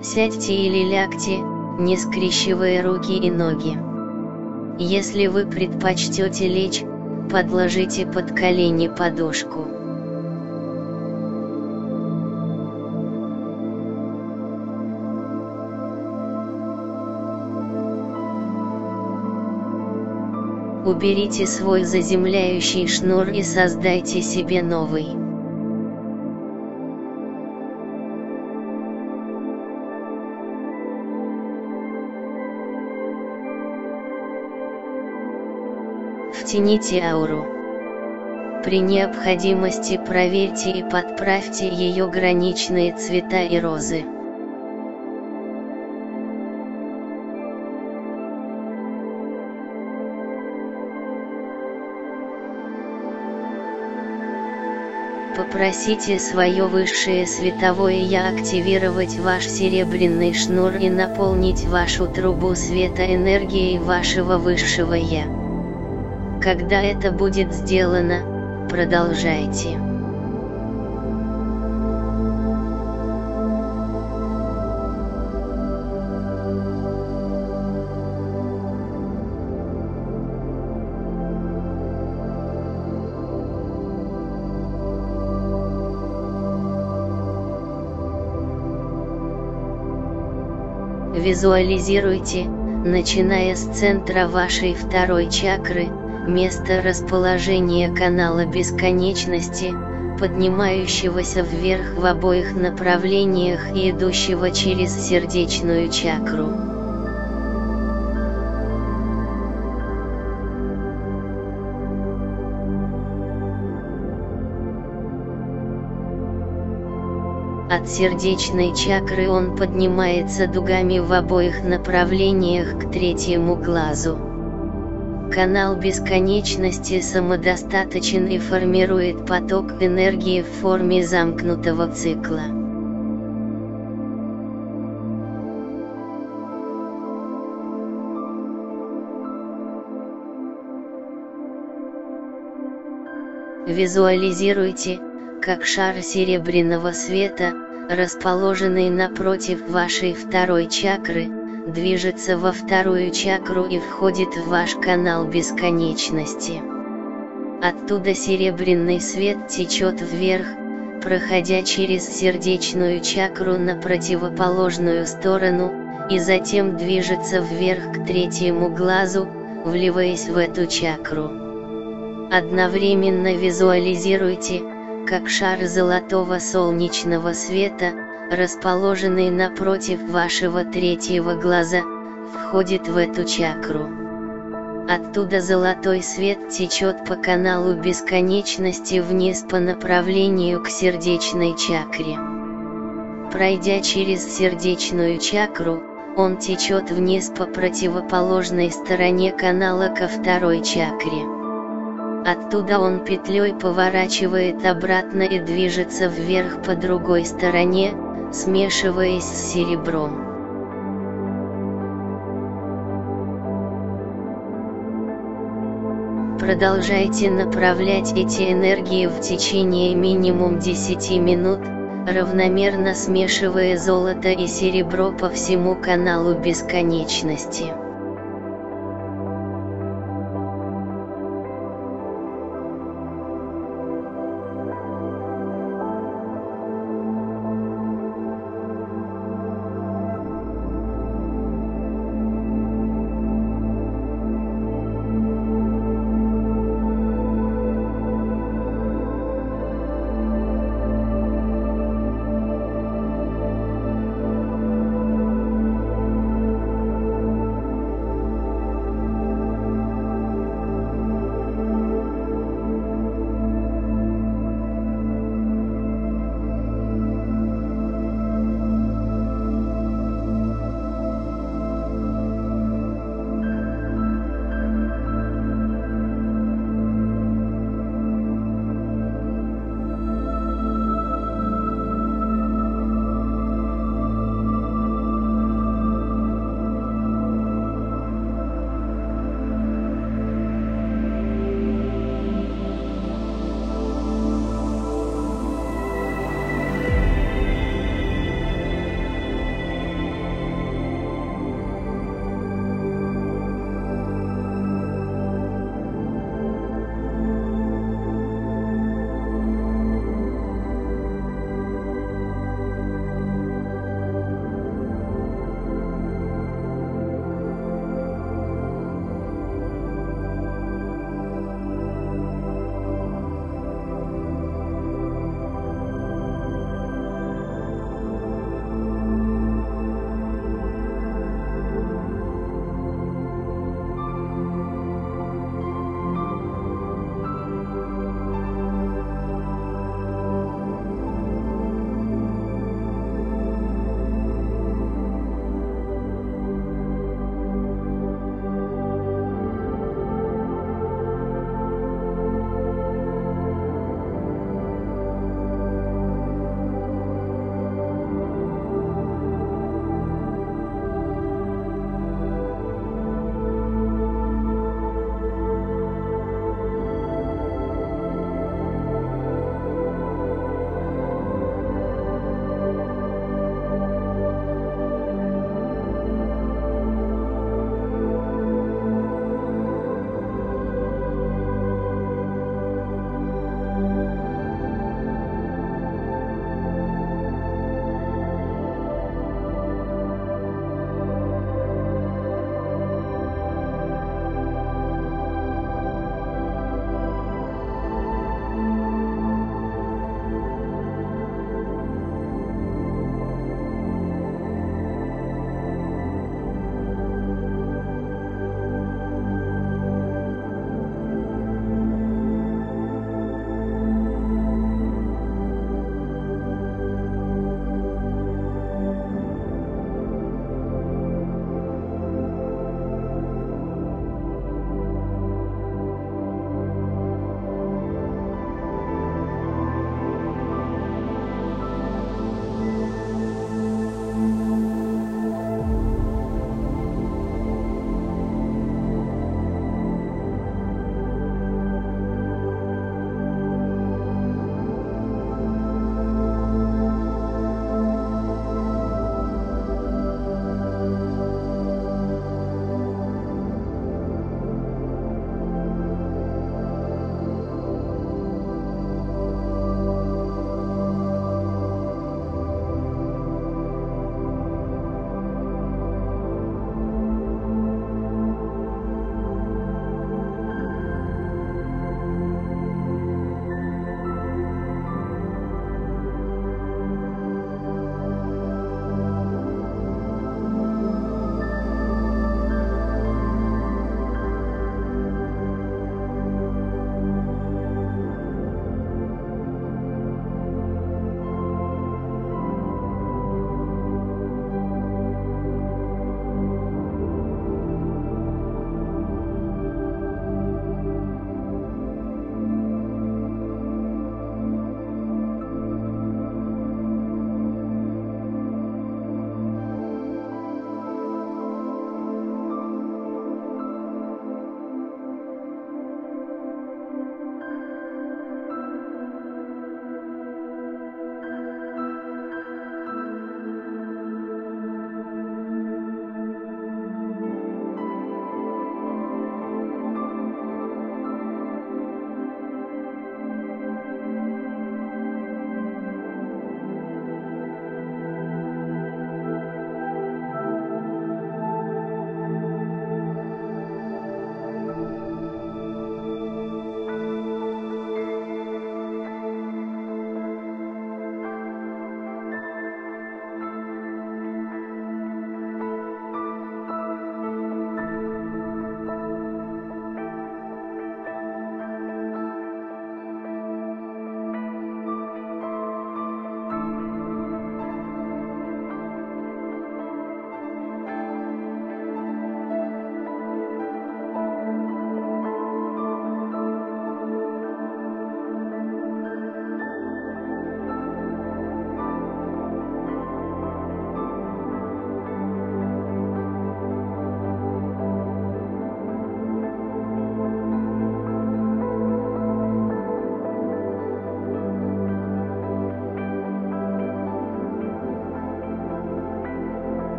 Сядьте или лягте, не скрещивая руки и ноги. Если вы предпочтете лечь, подложите под колени подушку. Уберите свой заземляющий шнур и создайте себе новый. Втяните ауру. При необходимости проверьте и подправьте ее граничные цвета и розы. Попросите свое высшее световое Я активировать ваш серебряный шнур и наполнить вашу трубу света энергией вашего высшего Я. Когда это будет сделано, продолжайте. Визуализируйте, начиная с центра вашей второй чакры, место расположения канала бесконечности, поднимающегося вверх в обоих направлениях и идущего через сердечную чакру. От сердечной чакры он поднимается дугами в обоих направлениях к третьему глазу. Канал бесконечности самодостаточен и формирует поток энергии в форме замкнутого цикла. Визуализируйте, как шар серебряного света, расположенный напротив вашей второй чакры, движется во вторую чакру и входит в ваш канал бесконечности. Оттуда серебряный свет течет вверх, проходя через сердечную чакру на противоположную сторону, и затем движется вверх к третьему глазу, вливаясь в эту чакру. Одновременно визуализируйте, как шар золотого солнечного света, расположенный напротив вашего третьего глаза, входит в эту чакру. Оттуда золотой свет течет по каналу бесконечности вниз по направлению к сердечной чакре. Пройдя через сердечную чакру, он течет вниз по противоположной стороне канала ко второй чакре. Оттуда он петлей поворачивает обратно и движется вверх по другой стороне, смешиваясь с серебром. Продолжайте направлять эти энергии в течение минимум 10 минут, равномерно смешивая золото и серебро по всему каналу бесконечности.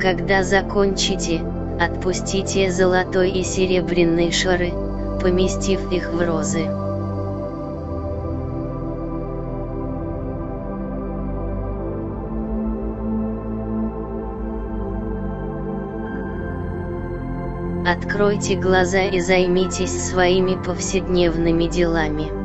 Когда закончите, отпустите золотой и серебряный шары, поместив их в розы. Откройте глаза и займитесь своими повседневными делами.